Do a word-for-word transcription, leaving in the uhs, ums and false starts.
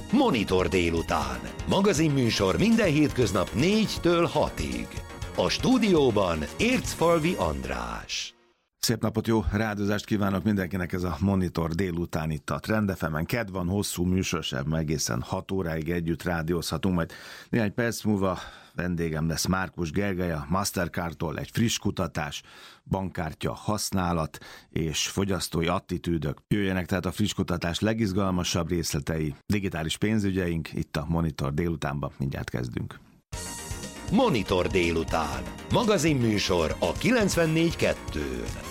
Monitor délután. Magazinműsor minden hétköznap négytől hatig. A stúdióban Ércfalvi András. Szép napot, jó rádozást kívánok mindenkinek, ez a Monitor délután itt a Trend ef emen. Kedd van, hosszú műsorsában egészen hat óráig együtt rádiózhatunk, majd néhány perc múlva vendégem lesz Márkus Gergely, a Mastercardtól egy friss kutatás, bankkártya használat és fogyasztói attitűdök. Jöjjenek tehát a friss kutatás legizgalmasabb részletei, digitális pénzügyeink itt a Monitor délutánban. Mindjárt kezdünk. Monitor délután. Magazinműsor a kilencvennégy kettőn.